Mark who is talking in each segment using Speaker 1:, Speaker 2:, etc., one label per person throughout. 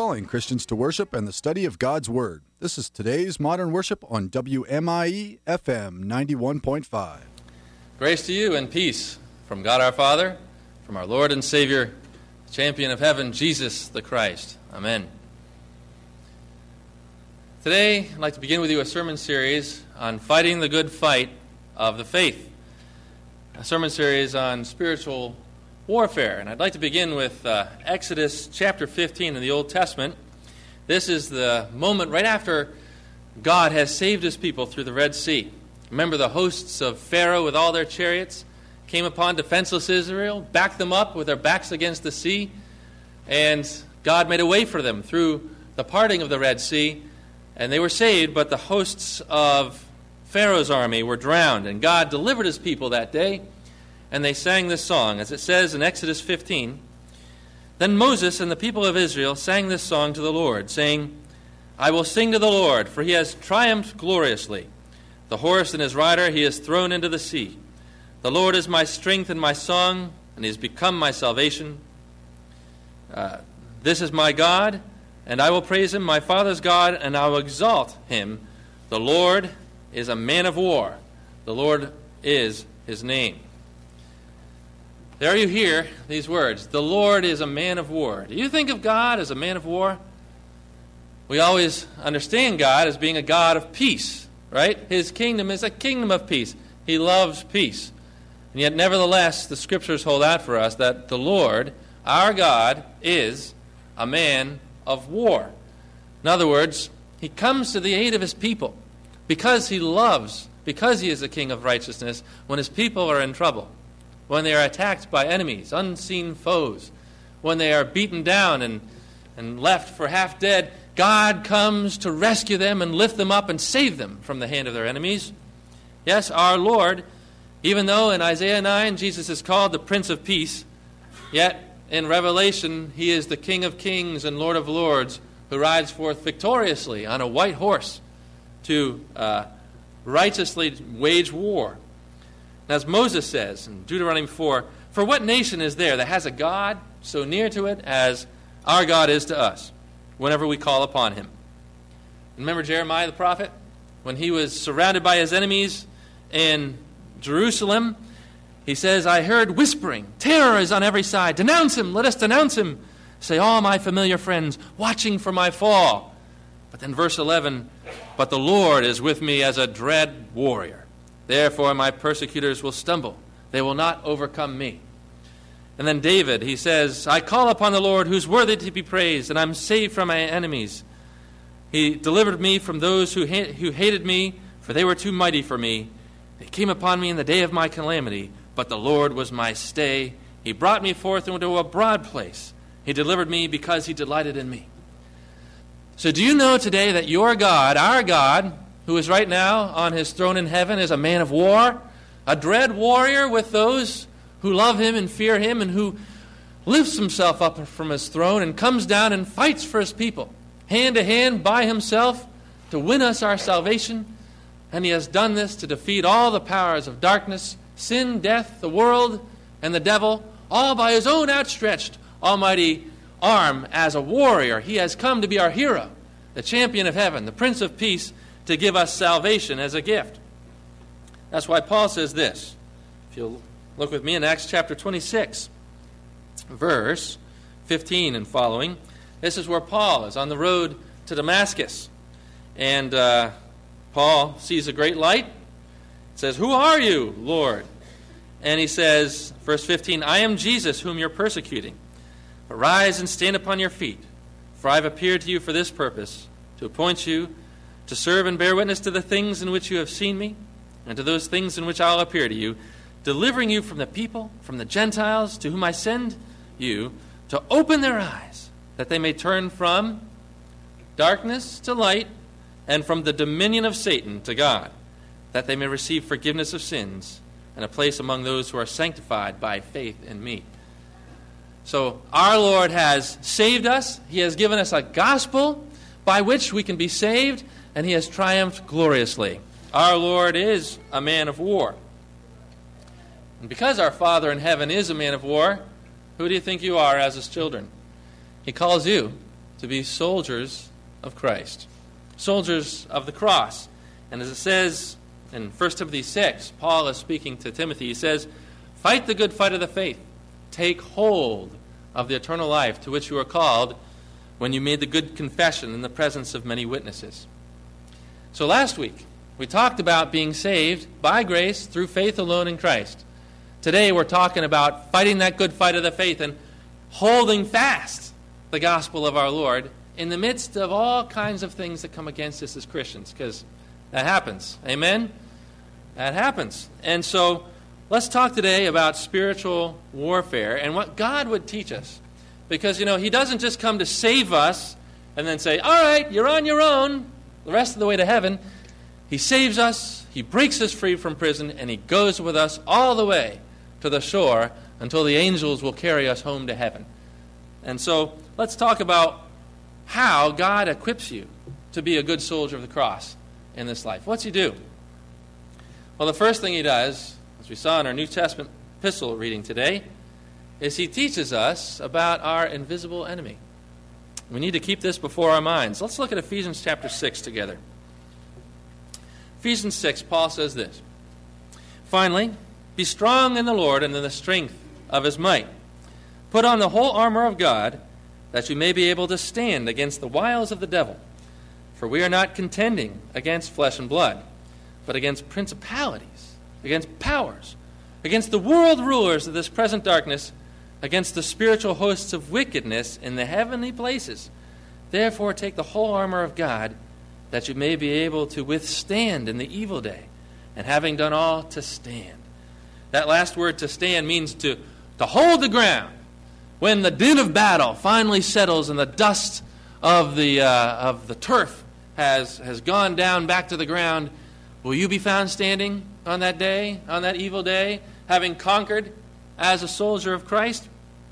Speaker 1: calling Christians to worship and the study of God's Word. This is today's Modern Worship on WMIE FM 91.5.
Speaker 2: Grace to you and peace from God our Father, from our Lord and Savior, the champion of heaven, Jesus the Christ. Amen. Today, I'd like to begin with you a sermon series on fighting the good fight of the faith. A sermon series on spiritual warfare. And I'd like to begin with Exodus chapter 15 in the Old Testament. This is the moment right after God has saved his people through the Red Sea. Remember, the hosts of Pharaoh with all their chariots came upon defenseless Israel, backed them up with their backs against the sea, and God made a way for them through the parting of the Red Sea, and they were saved, but the hosts of Pharaoh's army were drowned, and God delivered his people that day, and they sang this song. As it says in Exodus 15, "Then Moses and the people of Israel sang this song to the Lord, saying, I will sing to the Lord, for he has triumphed gloriously. The horse and his rider he has thrown into the sea. The Lord is my strength and my song, and he has become my salvation. This is my God, and I will praise him, my father's God, and I will exalt him. The Lord is a man of war. The Lord is his name." There you hear these words. The Lord is a man of war. Do you think of God as a man of war? We always understand God as being a God of peace, right? His kingdom is a kingdom of peace. He loves peace. And yet, nevertheless, the Scriptures hold out for us that the Lord, our God, is a man of war. In other words, he comes to the aid of his people because he loves, because he is a king of righteousness, when his people are in trouble, when they are attacked by enemies, unseen foes, when they are beaten down and left for half dead. God comes to rescue them and lift them up and save them from the hand of their enemies. Yes, our Lord, even though in Isaiah 9 Jesus is called the Prince of Peace, yet in Revelation he is the King of Kings and Lord of Lords who rides forth victoriously on a white horse to righteously wage war. As Moses says in Deuteronomy 4, "For what nation is there that has a God so near to it as our God is to us, whenever we call upon him?" Remember Jeremiah the prophet? When he was surrounded by his enemies in Jerusalem, he says, "I heard whispering, terror is on every side. Denounce him, let us denounce him. Say, all my familiar friends, watching for my fall." But then verse 11, "But the Lord is with me as a dread warrior. Therefore my persecutors will stumble. They will not overcome me." And then David, he says, "I call upon the Lord who's worthy to be praised, and I'm saved from my enemies. He delivered me from those who hated me, for they were too mighty for me. They came upon me in the day of my calamity, but the Lord was my stay. He brought me forth into a broad place. He delivered me because he delighted in me." So do you know today that your God, our God, who is right now on his throne in heaven, is a man of war, a dread warrior with those who love him and fear him, and who lifts himself up from his throne and comes down and fights for his people, hand to hand by himself, to win us our salvation. And he has done this to defeat all the powers of darkness, sin, death, the world, and the devil, all by his own outstretched almighty arm as a warrior. He has come to be our hero, the champion of heaven, the Prince of Peace, to give us salvation as a gift. That's why Paul says this. If you'll look with me in Acts chapter 26, verse 15 and following. This is where Paul is on the road to Damascus. And Paul sees a great light. It says, "Who are you, Lord?" And he says, verse 15, "I am Jesus whom you're persecuting. But rise and stand upon your feet, for I have appeared to you for this purpose, to appoint you to serve and bear witness to the things in which you have seen me, and to those things in which I will appear to you, delivering you from the people, from the Gentiles, to whom I send you, to open their eyes, that they may turn from darkness to light, and from the dominion of Satan to God, that they may receive forgiveness of sins, and a place among those who are sanctified by faith in me." So our Lord has saved us. He has given us a gospel by which we can be saved, and he has triumphed gloriously. Our Lord is a man of war. And because our Father in heaven is a man of war, who do you think you are as his children? He calls you to be soldiers of Christ, soldiers of the cross. And as it says in 1 Timothy 6, Paul is speaking to Timothy. He says, "Fight the good fight of the faith. Take hold of the eternal life to which you were called when you made the good confession in the presence of many witnesses." So last week, we talked about being saved by grace through faith alone in Christ. Today, we're talking about fighting that good fight of the faith and holding fast the gospel of our Lord in the midst of all kinds of things that come against us as Christians, because that happens. Amen? That happens. And so let's talk today about spiritual warfare and what God would teach us. Because, He doesn't just come to save us and then say, all right, you're on your own the rest of the way to heaven. He saves us, He breaks us free from prison, and He goes with us all the way to the shore until the angels will carry us home to heaven. And so let's talk about how God equips you to be a good soldier of the cross in this life. What's He do? Well, the first thing He does, as we saw in our New Testament epistle reading today, is He teaches us about our invisible enemy. We need to keep this before our minds. Let's look at Ephesians chapter 6 together. Ephesians 6, Paul says this, "Finally, be strong in the Lord and in the strength of His might. Put on the whole armor of God, that you may be able to stand against the wiles of the devil. For we are not contending against flesh and blood, but against principalities, against powers, against the world rulers of this present darkness, against the spiritual hosts of wickedness in the heavenly places. Therefore take the whole armor of God, that you may be able to withstand in the evil day, and having done all, to stand." That last word, to stand, means to hold the ground. When the din of battle finally settles and the dust of the turf has gone down back to the ground, will you be found standing on that day, on that evil day, having conquered as a soldier of Christ?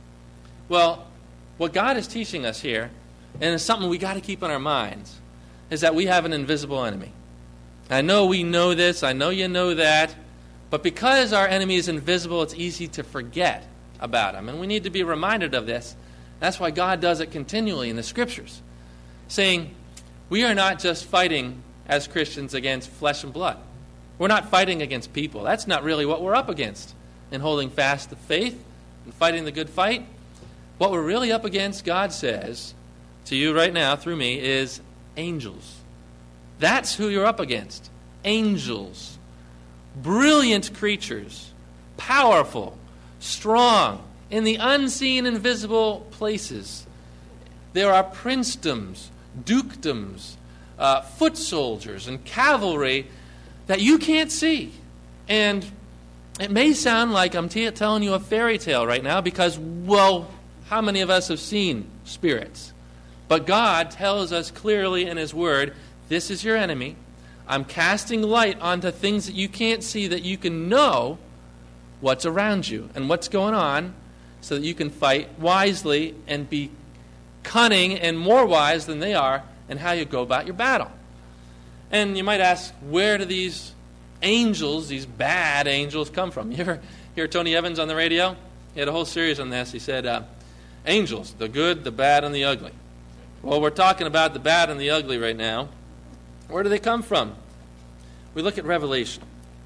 Speaker 2: Well, what God is teaching us here, and it's something we got to keep in our minds, is that we have an invisible enemy. I know we know this, I know you know that, but because our enemy is invisible, it's easy to forget about him. And we need to be reminded of this. That's why God does it continually in the Scriptures, saying, we are not just fighting as Christians against flesh and blood. We're not fighting against people. That's not really what we're up against in holding fast the faith and fighting the good fight. What we're really up against, God says to you right now through me, is angels. That's who you're up against. Angels. Brilliant creatures. Powerful. Strong. In the unseen, invisible places. There are princedoms, dukedoms, foot soldiers, and cavalry that you can't see. And it may sound like I'm telling you a fairy tale right now because, well, how many of us have seen spirits? But God tells us clearly in His Word, this is your enemy. I'm casting light onto things that you can't see, that you can know what's around you and what's going on, so that you can fight wisely and be cunning and more wise than they are in how you go about your battle. And you might ask, where do these angels, these bad angels, come from? You ever hear Tony Evans on the radio? He had a whole series on this. He said, angels, the good, the bad, and the ugly. Well, we're talking about the bad and the ugly right now. Where do they come from? We look at Revelation,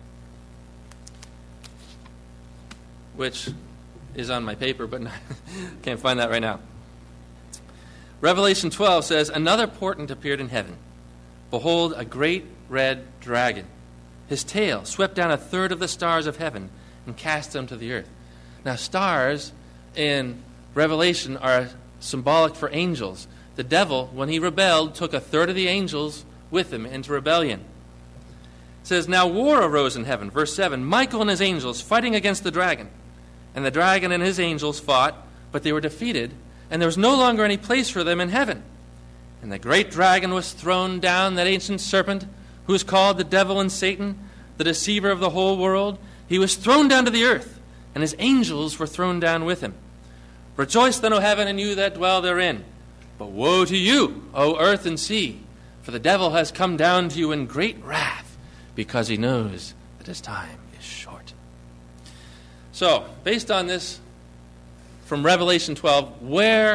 Speaker 2: which is on my paper, but can't find that right now. Revelation 12 says, "Another portent appeared in heaven. Behold, a great red dragon. His tail swept down 1/3 of the stars of heaven and cast them to the earth." Now, stars in Revelation are symbolic for angels. The devil, when he rebelled, took 1/3 of the angels with him into rebellion. It says, "Now war arose in heaven." Verse 7, "Michael and his angels fighting against the dragon. And the dragon and his angels fought, but they were defeated, and there was no longer any place for them in heaven. And the great dragon was thrown down, that ancient serpent, who is called the devil and Satan, the deceiver of the whole world. He was thrown down to the earth, and his angels were thrown down with him. Rejoice then, O heaven, and you that dwell therein. But woe to you, O earth and sea, for the devil has come down to you in great wrath, because he knows that his time is short." So, based on this from Revelation 12, where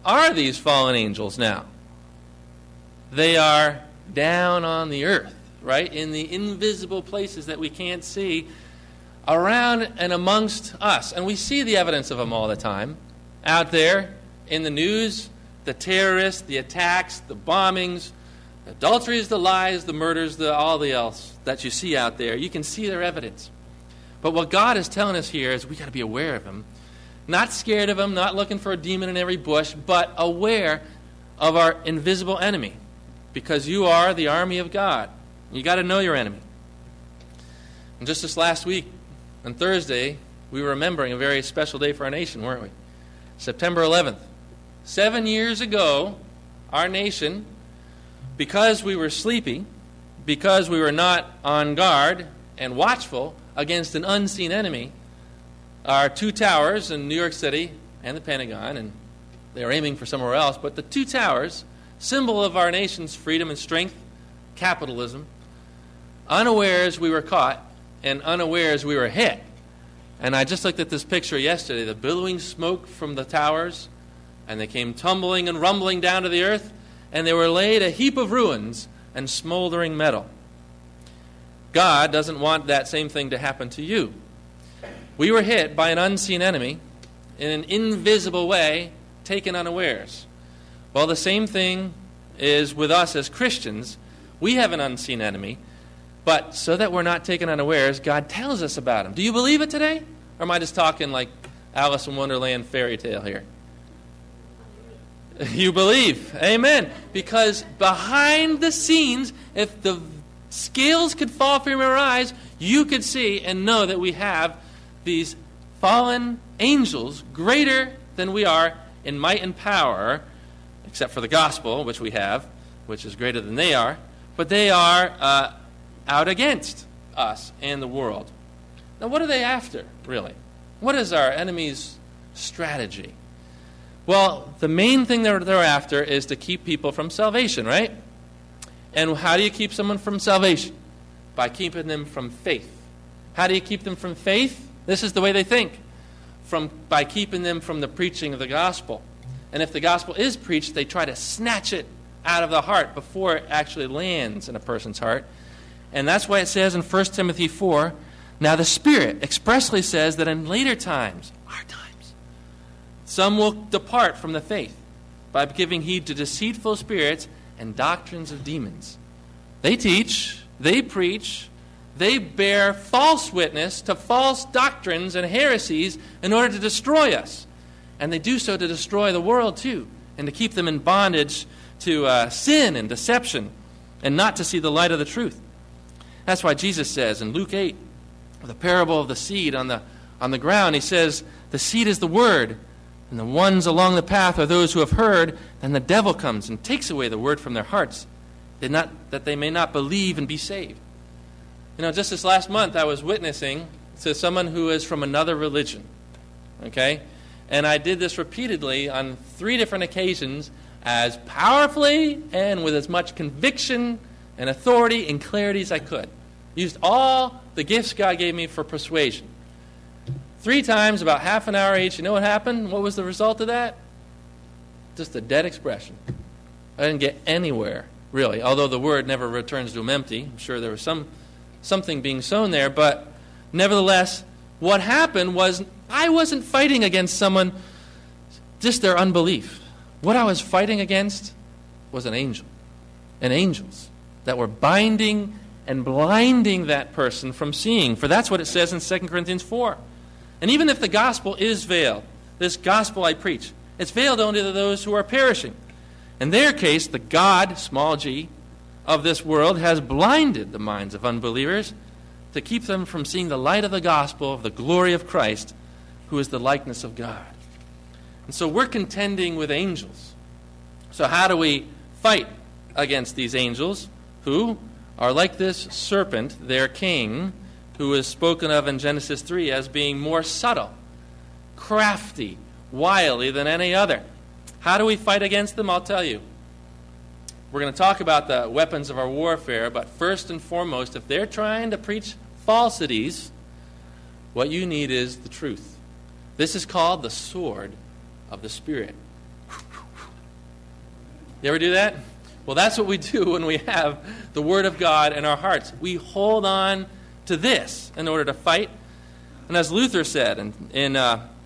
Speaker 2: are these fallen angels now? They are down on the earth, right? In the invisible places that we can't see, around and amongst us. And we see the evidence of them all the time. Out there in the news, the terrorists, the attacks, the bombings, the adulteries, the lies, the murders, all the else that you see out there. You can see their evidence. But what God is telling us here is we got to be aware of him. Not scared of him, not looking for a demon in every bush, but aware of our invisible enemy. Because you are the army of God. You got to know your enemy. And just this last week, on Thursday, we were remembering a very special day for our nation, weren't we? September 11th. 7 years ago, our nation, because we were sleepy, because we were not on guard and watchful against an unseen enemy, our two towers in New York City and the Pentagon, and they were aiming for somewhere else, but the two towers, symbol of our nation's freedom and strength, capitalism, unawares we were caught, and unawares we were hit. And I just looked at this picture yesterday, the billowing smoke from the towers, and they came tumbling and rumbling down to the earth, and they were laid a heap of ruins and smoldering metal. God doesn't want that same thing to happen to you. We were hit by an unseen enemy in an invisible way, taken unawares. Well, the same thing is with us as Christians. We have an unseen enemy, but so that we're not taken unawares, God tells us about him. Do you believe it today? Or am I just talking like Alice in Wonderland fairy tale here? You believe. Amen. Because behind the scenes, if the scales could fall from your eyes, you could see and know that we have these fallen angels greater than we are in might and power, except for the gospel, which we have, which is greater than they are. But they are out against us and the world. Now, what are they after, really? What is our enemy's strategy? Well, the main thing they're after is to keep people from salvation, right? And how do you keep someone from salvation? By keeping them from faith. How do you keep them from faith? This is the way they think. By keeping them from the preaching of the gospel. And if the gospel is preached, they try to snatch it out of the heart before it actually lands in a person's heart. And that's why it says in 1 Timothy 4, now the Spirit expressly says that in later times, our times, some will depart from the faith by giving heed to deceitful spirits and doctrines of demons. They teach, they preach, they bear false witness to false doctrines and heresies in order to destroy us. And they do so to destroy the world too, and to keep them in bondage to sin and deception, and not to see the light of the truth. That's why Jesus says in Luke 8, the parable of the seed on the ground, he says, the seed is the word, and the ones along the path are those who have heard, and the devil comes and takes away the word from their hearts, that they may not believe and be saved. You know, just this last month I was witnessing to someone who is from another religion, okay? And I did this repeatedly on 3 different occasions as powerfully and with as much conviction and authority and clarity as I could. Used all the gifts God gave me for persuasion. 3 times, about half an hour each. You know what happened? What was the result of that? Just a dead expression. I didn't get anywhere, really, although the word never returns to him empty. I'm sure there was something being sown there, but nevertheless, what happened was I wasn't fighting against someone, just their unbelief. What I was fighting against was an angel, and angels that were binding and blinding that person from seeing. For that's what it says in 2 Corinthians 4. And even if the gospel is veiled, this gospel I preach, it's veiled only to those who are perishing. In their case, the God, small g, of this world has blinded the minds of unbelievers to keep them from seeing the light of the gospel of the glory of Christ, who is the likeness of God. And so we're contending with angels. So how do we fight against these angels who are like this serpent, their king, who is spoken of in Genesis 3 as being more subtle, crafty, wily than any other? How do we fight against them? I'll tell you. We're going to talk about the weapons of our warfare, but first and foremost, if they're trying to preach falsities, what you need is the truth. This is called the sword of the Spirit. You ever do that? Well, that's what we do when we have the Word of God in our hearts. We hold on to this in order to fight. And as Luther said in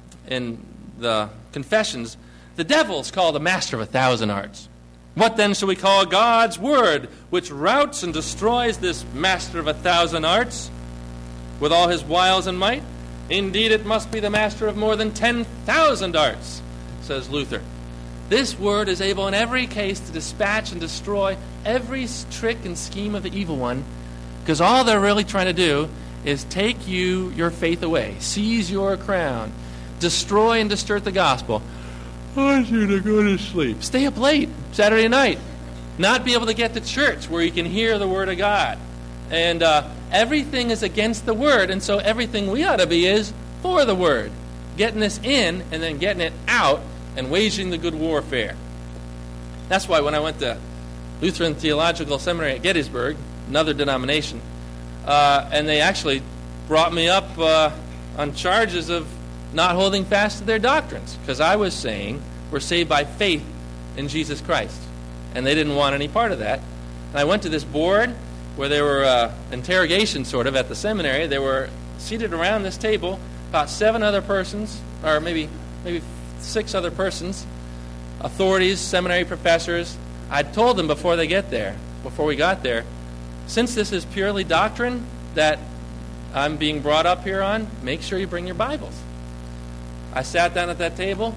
Speaker 2: the Confessions, the devil's called the master of 1,000 arts. What then shall we call God's Word, which routs and destroys this master of 1,000 arts with all his wiles and might? Indeed, it must be the master of more than 10,000 arts, says Luther. This Word is able in every case to dispatch and destroy every trick and scheme of the evil one, because all they're really trying to do is take your faith away, seize your crown, destroy and distort the gospel. I want you to go to sleep. Stay up late Saturday night. Not be able to get to church where you can hear the Word of God. And everything is against the Word, and so everything we ought to be is for the Word. Getting this in and then getting it out and waging the good warfare. That's why when I went to Lutheran Theological Seminary at Gettysburg, another denomination, and they actually brought me up on charges of not holding fast to their doctrines, because I was saying we're saved by faith in Jesus Christ, and they didn't want any part of that. And I went to this board where there were interrogations sort of at the seminary. They were seated around this table, about 7 other persons, or maybe 6 other persons, authorities, seminary professors. I told them before we got there, since this is purely doctrine that I'm being brought up here on, make sure you bring your Bibles. I sat down at that table.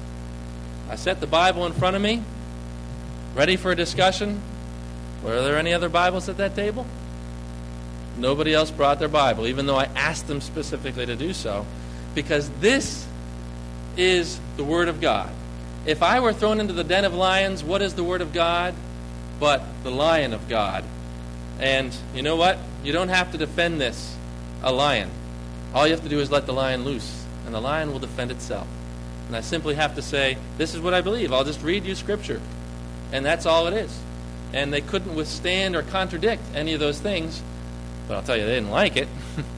Speaker 2: I set the Bible in front of me, ready for a discussion. Were there any other Bibles at that table? Nobody else brought their Bible, even though I asked them specifically to do so, because this is the Word of God. If I were thrown into the den of lions, what is the Word of God but the Lion of God? And you know what? You don't have to defend a lion. All you have to do is let the lion loose, and the lion will defend itself. And I simply have to say, this is what I believe. I'll just read you Scripture. And that's all it is. And they couldn't withstand or contradict any of those things, but I'll tell you, they didn't like it.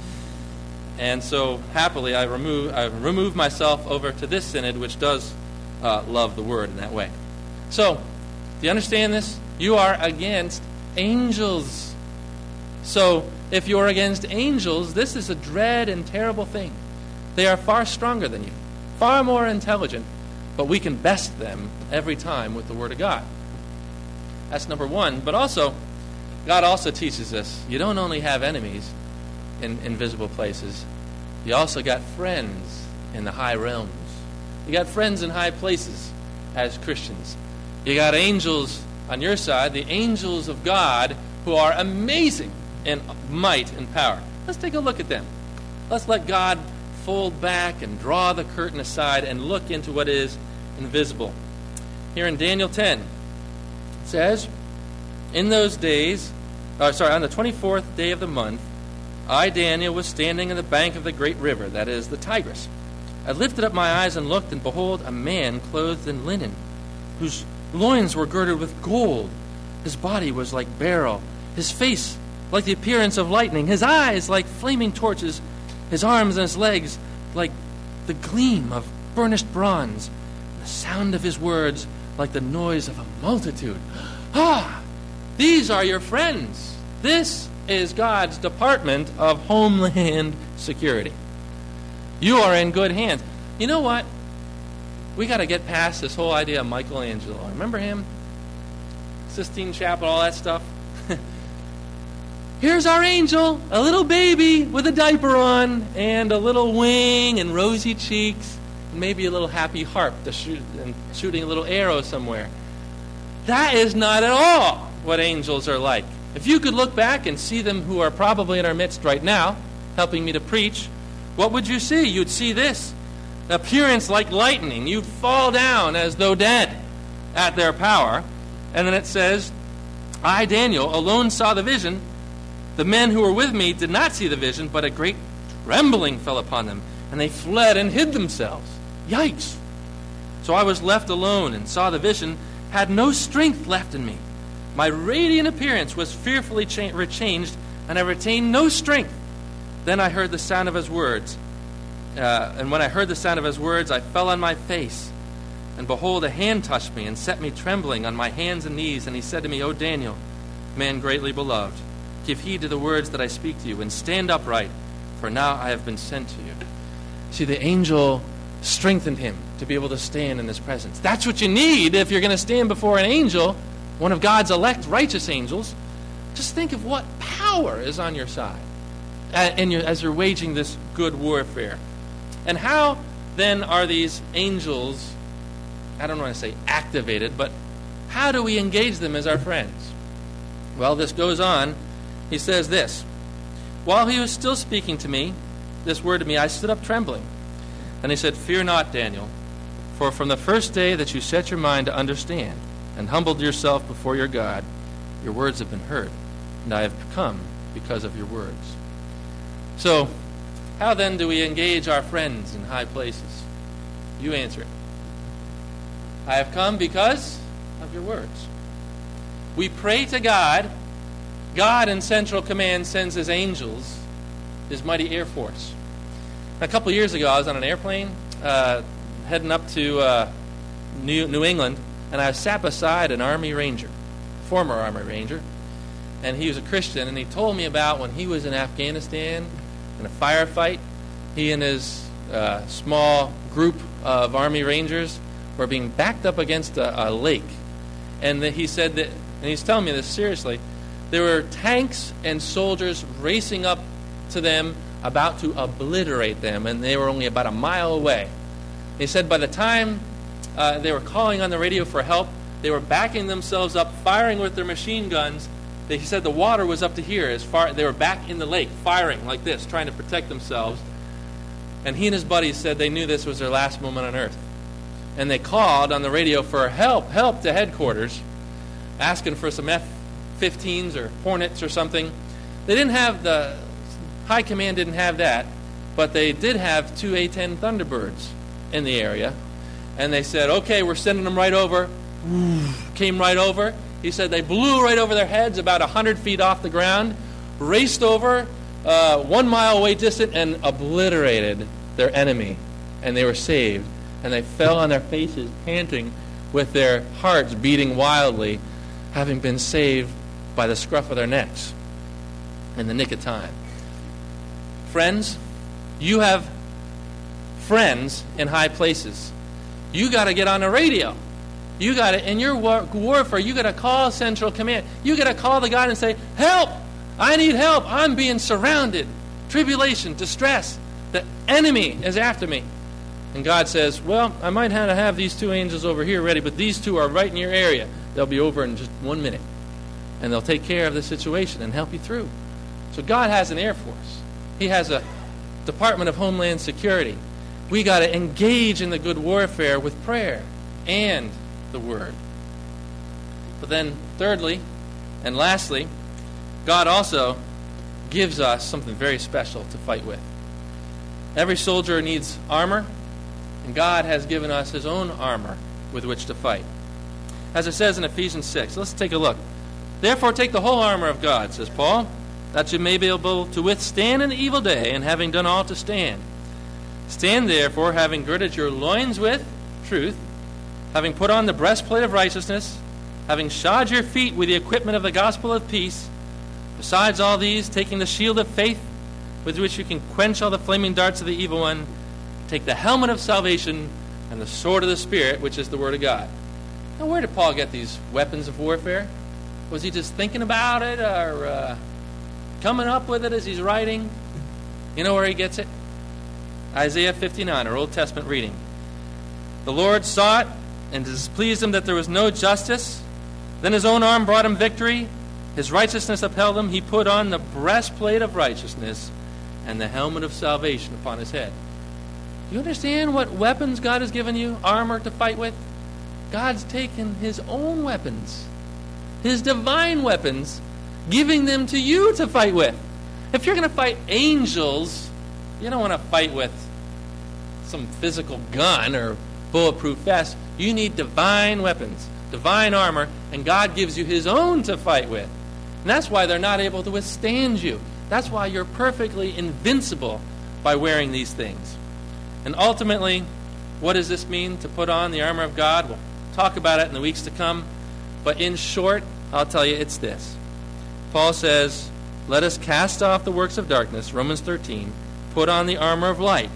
Speaker 2: And so, happily, I removed myself over to this synod, which does love the Word in that way. So, do you understand this? You are against angels. So, if you're against angels, this is a dread and terrible thing. They are far stronger than you, far more intelligent, but we can best them every time with the Word of God. That's number one. But also, God also teaches us, you don't only have enemies in invisible places, you also got friends in the high realms. You got friends in high places as Christians. You got angels on your side, the angels of God, who are amazing in might and power. Let's take a look at them. Let's let God fold back and draw the curtain aside and look into what is invisible. Here in Daniel 10, it says, in those days, on the 24th day of the month, I, Daniel, was standing on the bank of the great river, that is, the Tigris. I lifted up my eyes and looked, and behold, a man clothed in linen, whose loins were girded with gold. His body was like beryl, his face like the appearance of lightning, his eyes like flaming torches, his arms and his legs like the gleam of burnished bronze, and the sound of his words like the noise of a multitude. Ah, these are your friends. This is God's Department of Homeland Security. You are in good hands. You know what? We got to get past this whole idea of Michelangelo. Remember him? Sistine Chapel, all that stuff. Here's our angel, a little baby with a diaper on and a little wing and rosy cheeks and maybe a little happy harp to shooting a little arrow somewhere. That is not at all what angels are like. If you could look back and see them who are probably in our midst right now, helping me to preach, what would you see? You'd see this. Appearance like lightning. You'd fall down as though dead at their power. And then it says, I, Daniel, alone saw the vision. The men who were with me did not see the vision, but a great trembling fell upon them, and they fled and hid themselves. Yikes! So I was left alone and saw the vision, had no strength left in me. My radiant appearance was fearfully changed, and I retained no strength. Then I heard the sound of his words. And when I heard the sound of his words, I fell on my face. And behold, a hand touched me and set me trembling on my hands and knees. And he said to me, O Daniel, man greatly beloved, give heed to the words that I speak to you, and stand upright, for now I have been sent to you. See, the angel strengthened him to be able to stand in his presence. That's what you need if you're going to stand before an angel, one of God's elect righteous angels. Just think of what power is on your side as you're waging this good warfare. And how then are these angels, I don't want to say activated, but how do we engage them as our friends? Well, this goes on. He says this, while he was still speaking to me, this word to me, I stood up trembling. And he said, fear not, Daniel, for from the first day that you set your mind to understand and humbled yourself before your God, your words have been heard, and I have come because of your words. So, how then do we engage our friends in high places? You answer it. I have come because of your words. We pray to God. God in central command sends his angels, his mighty air force. A couple years ago, I was on an airplane heading up to New England, and I sat beside an Army Ranger, former Army Ranger, and he was a Christian, and he told me about when he was in Afghanistan in a firefight. He and his small group of Army Rangers were being backed up against a lake, and he said that, and he's telling me this seriously, there were tanks and soldiers racing up to them, about to obliterate them, and they were only about a mile away. He said by the time they were calling on the radio for help, they were backing themselves up, firing with their machine guns. He said the water was up to here. They were back in the lake, firing like this, trying to protect themselves. And he and his buddies said they knew this was their last moment on earth. And they called on the radio for help to headquarters, asking for some F-15s or Hornets or something. They didn't have the High Command didn't have that, but they did have 2 A-10 Thunderbirds in the area. And they said, okay, we're sending them right over. Came right over. He said they blew right over their heads about 100 feet off the ground, raced over 1 mile away distant, and obliterated their enemy. And they were saved. And they fell on their faces, panting, with their hearts beating wildly, having been saved by the scruff of their necks in the nick of time. Friends, you have friends in high places. You got to get on the radio. You got to, in your warfare, you got to call Central Command. You got to call the God and say, help! I need help. I'm being surrounded. Tribulation, distress. The enemy is after me. And God says, well, I might have to have these 2 angels over here ready, but these 2 are right in your area. They'll be over in just 1 minute. And they'll take care of the situation and help you through. So God has an air force. He has a Department of Homeland Security. We got to engage in the good warfare with prayer and the Word. But then, thirdly and lastly, God also gives us something very special to fight with. Every soldier needs armor, and God has given us his own armor with which to fight. As it says in Ephesians 6, let's take a look. Therefore take the whole armor of God, says Paul, that you may be able to withstand in the evil day, and having done all to stand. Stand therefore, having girded your loins with truth, having put on the breastplate of righteousness, having shod your feet with the equipment of the gospel of peace, besides all these, taking the shield of faith, with which you can quench all the flaming darts of the evil one, take the helmet of salvation and the sword of the Spirit, which is the Word of God. Now, where did Paul get these weapons of warfare? Was he just thinking about it, or coming up with it as he's writing? You know where he gets it? Isaiah 59, our Old Testament reading. The Lord saw it, and it displeased him that there was no justice. Then his own arm brought him victory. His righteousness upheld him. He put on the breastplate of righteousness and the helmet of salvation upon his head. Do you understand what weapons God has given you, armor to fight with? God's taken his own weapons, his divine weapons, giving them to you to fight with. If you're going to fight angels, you don't want to fight with some physical gun or bulletproof vest. You need divine weapons, divine armor, and God gives you his own to fight with. And that's why they're not able to withstand you. That's why you're perfectly invincible by wearing these things. And ultimately, What does this mean to put on the armor of God? We'll talk about it in the weeks to come. But in short, I'll tell you it's this. Paul says, let us cast off the works of darkness, Romans 13, put on the armor of light,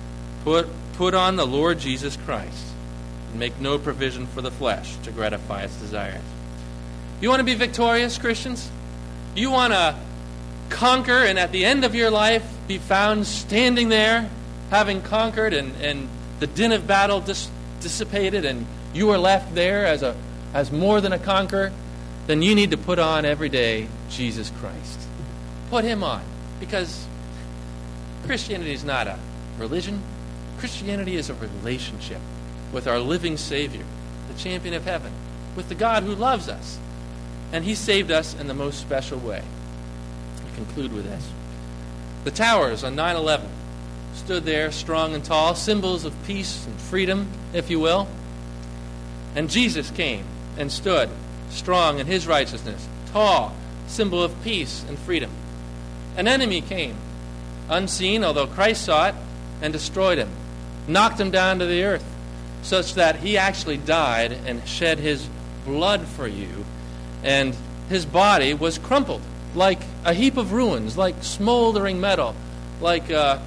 Speaker 2: put on the Lord Jesus Christ, and make no provision for the flesh to gratify its desires. You want to be victorious, Christians? You want to conquer and at the end of your life be found standing there, having conquered and the din of battle dissipated, and you are left there as more than a conqueror? Then you need to put on every day Jesus Christ. Put him on. Because Christianity is not a religion. Christianity is a relationship with our living Savior, the champion of heaven, with the God who loves us. And he saved us in the most special way. I conclude with this. The towers on 9/11 stood there strong and tall, symbols of peace and freedom, if you will. And Jesus came and stood strong in his righteousness, tall, symbol of peace and freedom. An enemy came, unseen, although Christ saw it, and destroyed him, knocked him down to the earth, such that he actually died and shed his blood for you, and his body was crumpled like a heap of ruins, like smoldering metal, like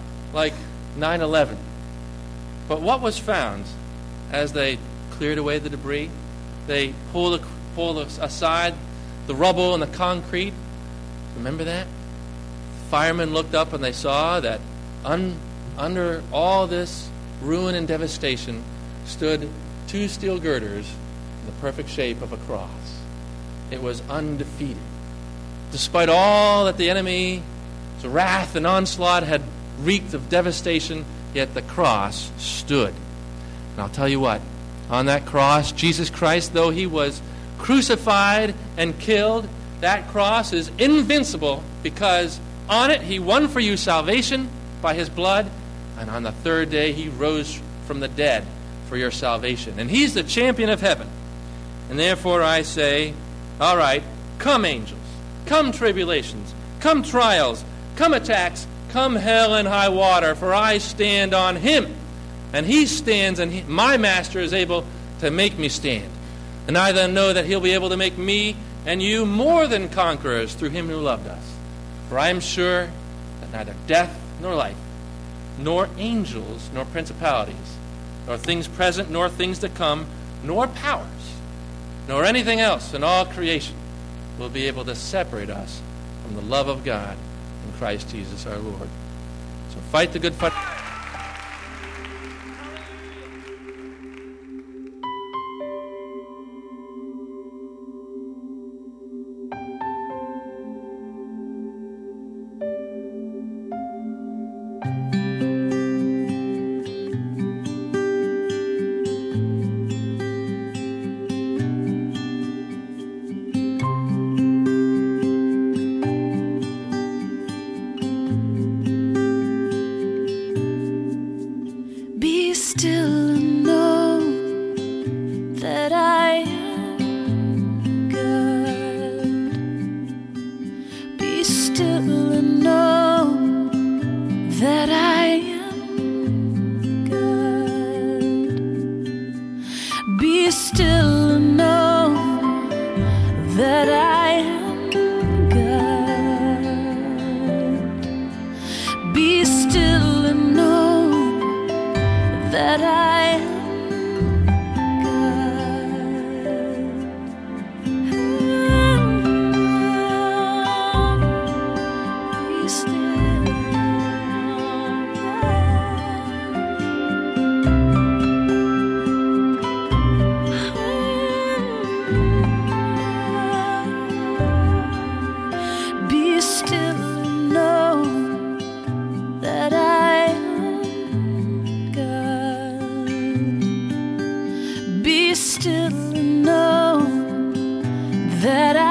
Speaker 2: 9/11. But what was found as they cleared away the debris? They pulled aside the rubble and the concrete. Remember that? Firemen looked up and they saw that under all this ruin and devastation stood two steel girders in the perfect shape of a cross. It was undefeated. Despite all that the enemy's wrath and onslaught had wreaked of devastation, yet the cross stood. And I'll tell you what, on that cross, Jesus Christ, though he was crucified and killed, that cross is invincible because on it he won for you salvation by his blood, and on the third day he rose from the dead for your salvation. And he's the champion of heaven. And therefore I say, all right, come angels, come tribulations, come trials, come attacks, come hell and high water, for I stand on him. And he stands, and my master is able to make me stand. And I then know that he'll be able to make me and you more than conquerors through him who loved us. For I am sure that neither death nor life, nor angels nor principalities, nor things present nor things to come, nor powers, nor anything else in all creation will be able to separate us from the love of God in Christ Jesus our Lord. So fight the good fight.
Speaker 3: Still know that